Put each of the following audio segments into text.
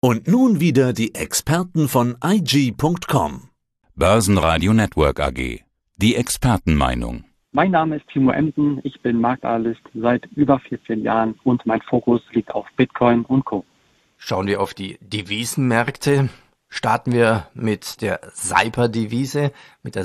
Und nun wieder die Experten von IG.com. Börsenradio Network AG. Die Expertenmeinung. Mein Name ist Timo Emden, ich bin Marktanalyst seit über 14 Jahren und mein Fokus liegt auf Bitcoin und Co. Schauen wir auf die Devisenmärkte. Starten wir mit der Cyber-Devise,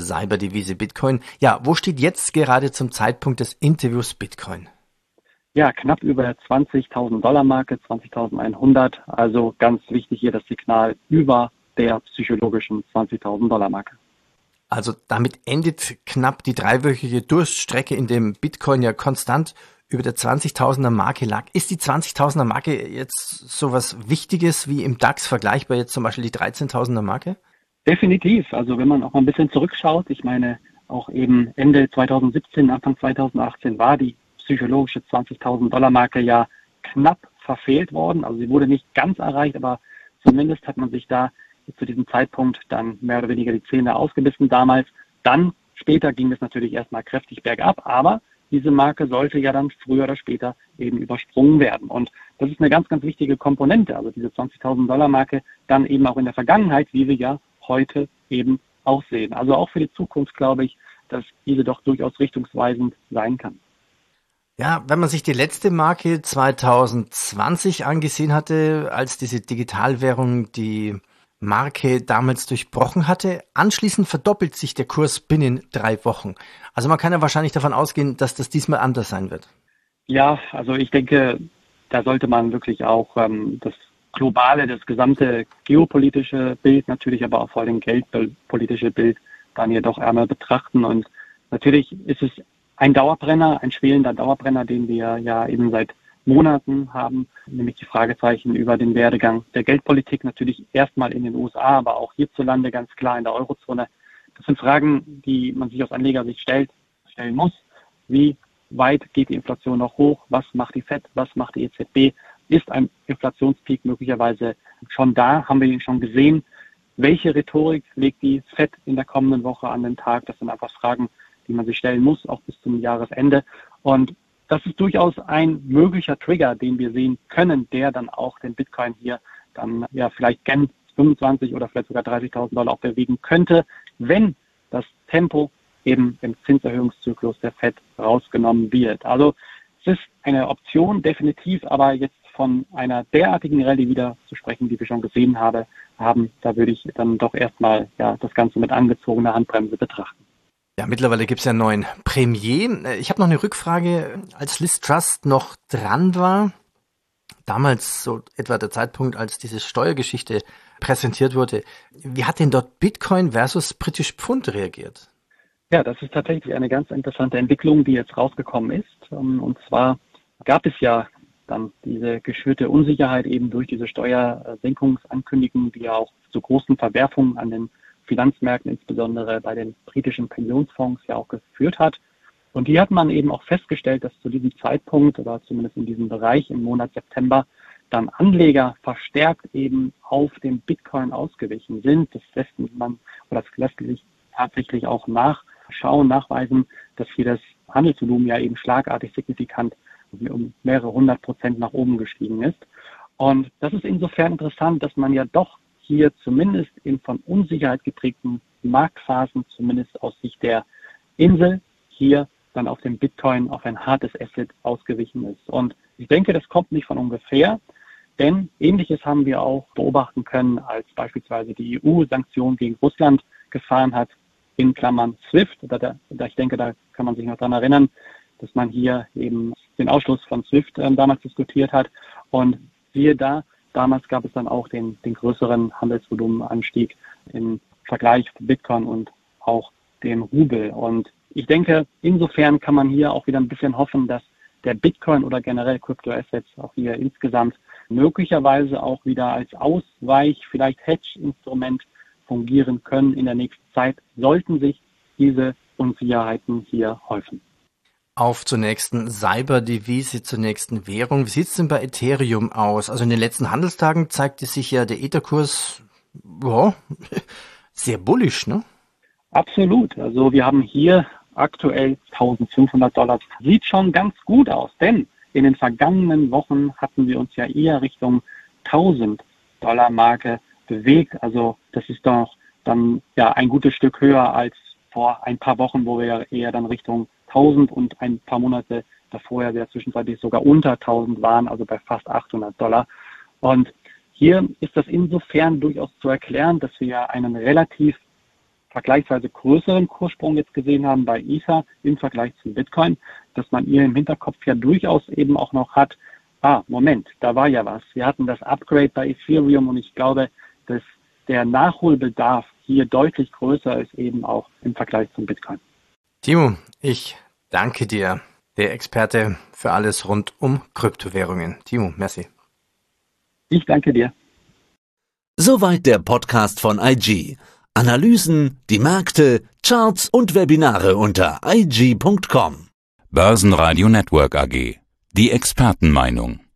Bitcoin. Ja, wo steht jetzt gerade zum Zeitpunkt des Interviews Bitcoin? Ja, knapp über der $20.000-Marke, 20.100. Also ganz wichtig hier das Signal über der psychologischen $20.000-Marke. Also damit endet knapp die dreiwöchige Durststrecke, in dem Bitcoin ja konstant über der 20.000er Marke lag. Ist die 20.000er Marke jetzt sowas Wichtiges wie im DAX vergleichbar jetzt zum Beispiel die 13.000er Marke? Definitiv. Also wenn man auch mal ein bisschen zurückschaut, ich meine auch eben Ende 2017, Anfang 2018 war die psychologische $20.000-Marke ja knapp verfehlt worden. Also sie wurde nicht ganz erreicht, aber zumindest hat man sich da zu diesem Zeitpunkt dann mehr oder weniger die Zähne ausgebissen damals. Dann später ging es natürlich erstmal kräftig bergab, aber diese Marke sollte ja dann früher oder später eben übersprungen werden. Und das ist eine ganz, ganz wichtige Komponente, also diese $20.000-Marke dann eben auch in der Vergangenheit, wie wir ja heute eben auch sehen. Also auch für die Zukunft glaube ich, dass diese doch durchaus richtungsweisend sein kann. Ja, wenn man sich die letzte Marke 2020 angesehen hatte, als diese Digitalwährung die Marke damals durchbrochen hatte, anschließend verdoppelt sich der Kurs binnen 3 Wochen. Also man kann ja wahrscheinlich davon ausgehen, dass das diesmal anders sein wird. Ja, also ich denke, da sollte man wirklich auch das globale, das gesamte geopolitische Bild, natürlich aber auch vor allem geldpolitische Bild dann hier doch einmal betrachten. Und natürlich ist es ein Dauerbrenner, ein schwelender Dauerbrenner, den wir ja eben seit Monaten haben, nämlich die Fragezeichen über den Werdegang der Geldpolitik, natürlich erstmal in den USA, aber auch hierzulande ganz klar in der Eurozone. Das sind Fragen, die man sich aus Anlegersicht stellen muss. Wie weit geht die Inflation noch hoch? Was macht die FED? Was macht die EZB? Ist ein Inflationspeak möglicherweise schon da? Haben wir ihn schon gesehen? Welche Rhetorik legt die FED in der kommenden Woche an den Tag? Das sind einfach Fragen, die man sich stellen muss, auch bis zum Jahresende. Und das ist durchaus ein möglicher Trigger, den wir sehen können, der dann auch den Bitcoin hier dann ja vielleicht gen 25 oder vielleicht sogar $30.000 auch bewegen könnte, wenn das Tempo eben im Zinserhöhungszyklus der FED rausgenommen wird. Also es ist eine Option definitiv, aber jetzt von einer derartigen Rallye wieder zu sprechen, die wir schon gesehen haben, da würde ich dann doch erstmal ja das Ganze mit angezogener Handbremse betrachten. Ja, mittlerweile gibt es ja einen neuen Premier. Ich habe noch eine Rückfrage, als Liz Truss noch dran war, damals so etwa der Zeitpunkt, als diese Steuergeschichte präsentiert wurde. Wie hat denn dort Bitcoin versus British Pfund reagiert? Ja, das ist tatsächlich eine ganz interessante Entwicklung, die jetzt rausgekommen ist. Und zwar gab es ja dann diese geschürte Unsicherheit eben durch diese Steuersenkungsankündigung, die ja auch zu großen Verwerfungen an den Finanzmärkten, insbesondere bei den britischen Pensionsfonds ja auch geführt hat. Und die hat man eben auch festgestellt, dass zu diesem Zeitpunkt oder zumindest in diesem Bereich im Monat September dann Anleger verstärkt eben auf den Bitcoin ausgewichen sind. Das lässt sich tatsächlich auch nachweisen, dass hier das Handelsvolumen ja eben schlagartig signifikant um mehrere 100% nach oben gestiegen ist. Und das ist insofern interessant, dass man ja doch hier zumindest in von Unsicherheit geprägten Marktphasen, zumindest aus Sicht der Insel, hier dann auf den Bitcoin, auf ein hartes Asset ausgewichen ist. Und ich denke, das kommt nicht von ungefähr, denn Ähnliches haben wir auch beobachten können, als beispielsweise die EU Sanktionen gegen Russland gefahren hat, in Klammern SWIFT. Ich denke, da kann man sich noch daran erinnern, dass man hier eben den Ausschluss von SWIFT damals diskutiert hat. Und siehe da, damals gab es dann auch den größeren Handelsvolumenanstieg im Vergleich zu Bitcoin und auch dem Rubel. Und ich denke, insofern kann man hier auch wieder ein bisschen hoffen, dass der Bitcoin oder generell Kryptoassets auch hier insgesamt möglicherweise auch wieder als Ausweich, vielleicht Hedge-Instrument fungieren können in der nächsten Zeit, sollten sich diese Unsicherheiten hier häufen. Auf zur nächsten Cyber-Devise, zur nächsten Währung. Wie sieht es denn bei Ethereum aus? Also in den letzten Handelstagen zeigte sich ja der Ether-Kurs sehr bullisch, ne? Absolut. Also wir haben hier aktuell $1.500. Sieht schon ganz gut aus, denn in den vergangenen Wochen hatten wir uns ja eher Richtung 1.000 Dollar-Marke bewegt. Also das ist doch dann ja ein gutes Stück höher als vor ein paar Wochen, wo wir eher dann Richtung 1000 und ein paar Monate davor ja zwischenzeitlich sogar unter 1000 waren, also bei fast $800. Und hier ist das insofern durchaus zu erklären, dass wir ja einen relativ vergleichsweise größeren Kurssprung jetzt gesehen haben bei Ether im Vergleich zum Bitcoin, dass man hier im Hinterkopf ja durchaus eben auch noch hat, Moment, da war ja was. Wir hatten das Upgrade bei Ethereum und ich glaube, dass der Nachholbedarf hier deutlich größer ist eben auch im Vergleich zum Bitcoin. Timo, ich danke dir, der Experte für alles rund um Kryptowährungen. Timo, merci. Ich danke dir. Soweit der Podcast von IG. Analysen, die Märkte, Charts und Webinare unter IG.com. Börsenradio Network AG. Die Expertenmeinung.